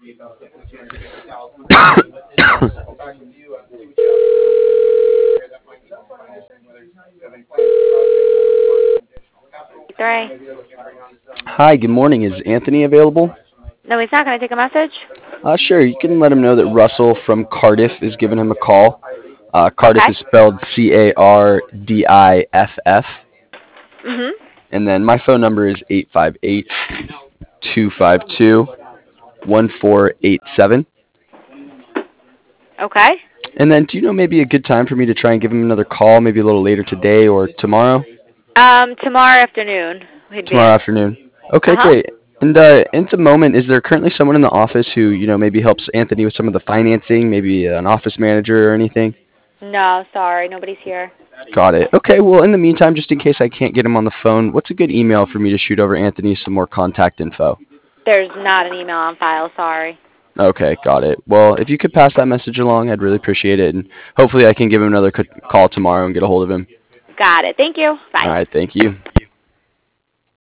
Three. Hi, good morning. Is Anthony available? No, he's not. Can I take a message? Sure. You can let him know that Russell from Cardiff is giving him a call. Cardiff Okay. is spelled Cardiff, Mhm. and then my phone number is 858-252-1487. Okay. And then, do you know maybe a good time for me to try and give him another call, maybe a little later today or tomorrow? Tomorrow afternoon he'd be Tomorrow in. afternoon. Okay, Uh huh. great. And at the moment, is there currently someone in the office who maybe helps Anthony with some of the financing, maybe an office manager or anything? No, sorry, nobody's here. Got it. Okay, well, in the meantime, just in case I can't get him on the phone, what's a good email for me to shoot over Anthony some more contact info? There's not an email on file. Sorry. Okay, got it. Well, if you could pass that message along, I'd really appreciate it, and hopefully I can give him another call tomorrow and get a hold of him. Got it. Thank you. All Bye. right, thank you.